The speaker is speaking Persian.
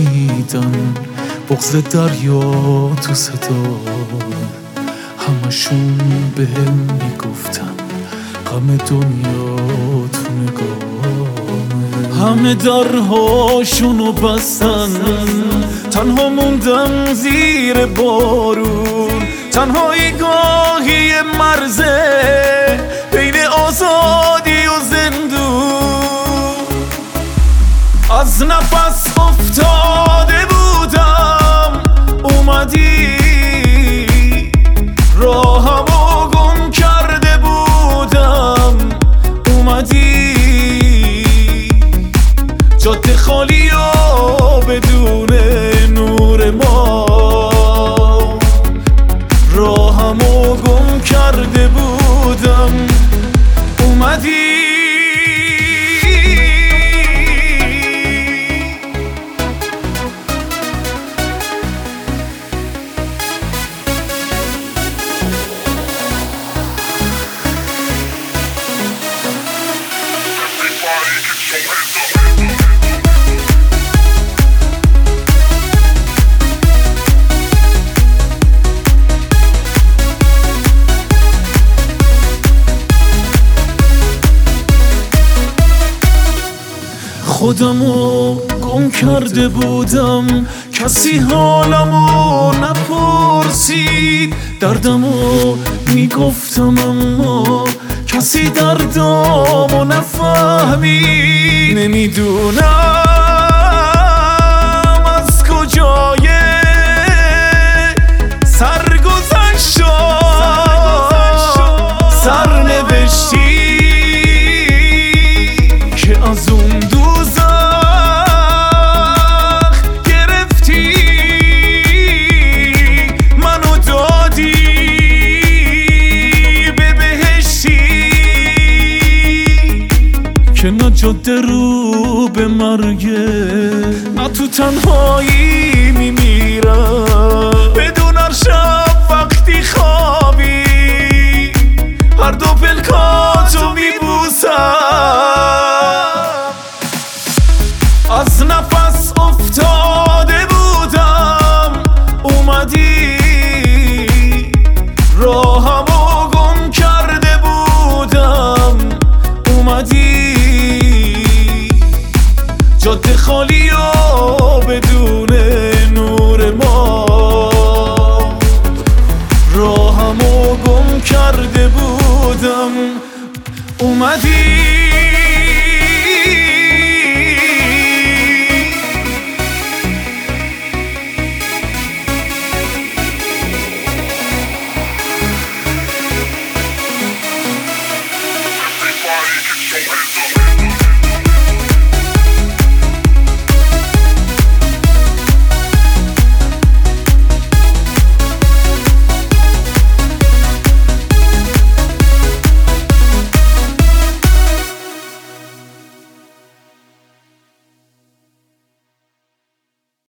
شنیدن بغض دریا تو صدا، همشون بهم میگفتن غم دنیا تو نگاه. همه درهاشونو بستن، تنها موندم زیر بارون. تنهایی گاهی مرزه بین آزادی و زندون. از نفس افتاده بودم اومدی، راهمو گم کرده بودم اومدی. جاده خالی و بدون نور ما، راهمو گم کرده بودم اومدی. خودمو گم کرده بودم، کسی حالمو نپرسید. دردمو میگفتم اما کسی دردامو نفهمید. نمیدونم از کجای سرگذشت سرنوشتی که از اون که نه جاده رو به مرگه، نه تو تنهایی میمیرم. بدون هر شب وقتی خوابی هر دو پلکاتو میبوسم. از نفس افتاد